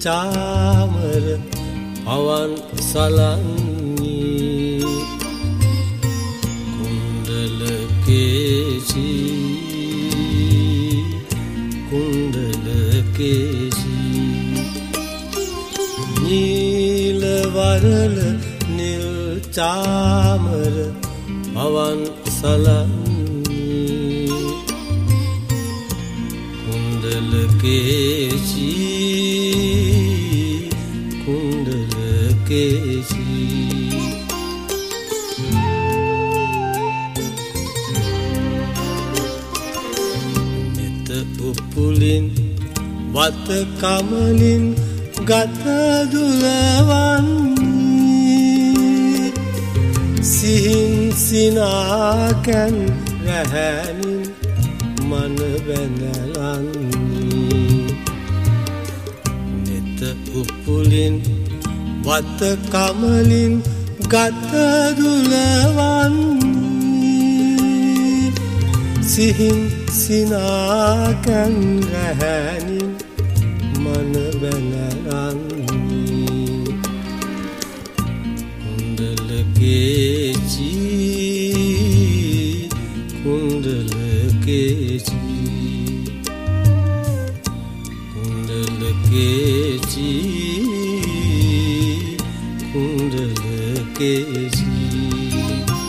චාමර පවන් සලන්නේ කුණ්ඩල කේසී නීල වරල නිල් චාමර පවන් සලන්නේ කුණ්ඩල කේසී මෙත උපුලින් වත කමලින් ගත දුලවන්නේ සිහින් සිනාකැන් රැහැනින් මන බැඳලන්නේ නෙත උපුලින් වත කමලින් ගත දුලවන්නේ සිහින් සිනාකැන් රැහැනින් මන බැඳලන්නේ කුණ්ඩල කේසී කුණ්ඩල කේසී කුණ්ඩල කේසී කුණ්ඩල කේසී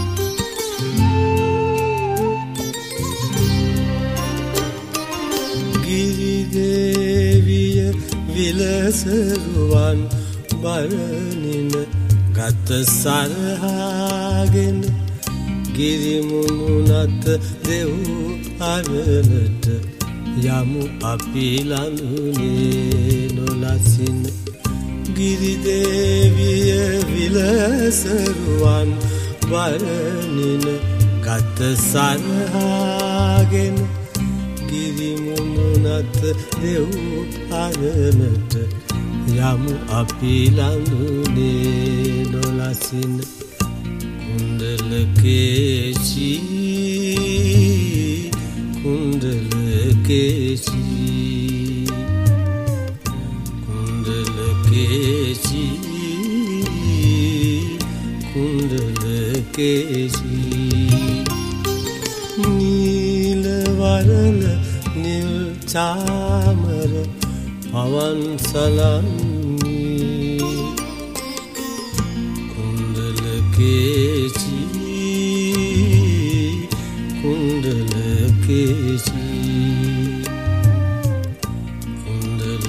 ගිරිදේවිය විලසරුවන් බරණින ගත සරහාගෙන ගිරිමුණුනත දෙව් අරණට යමු අපි ළඟුනේ නොලසින ගිරිදේවිය විලසරුවන් බරණින ගත සරහාගෙන ගිරිමුණුනත දෙව් අරණට යමු අපි ළඟුනේ නොලසින කුණ්ඩල කේසී කුණ්ඩල කේසී කුණ්ඩල කේසී කුණ්ඩල කේසී නීල වරල නිල් චාමර පවන් සලන්නේ කුණ්ඩල කේසී කුණ්ඩල කේසී කුණ්ඩල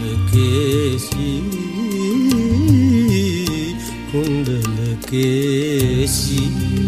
කේසී කුණ්ඩල කේසී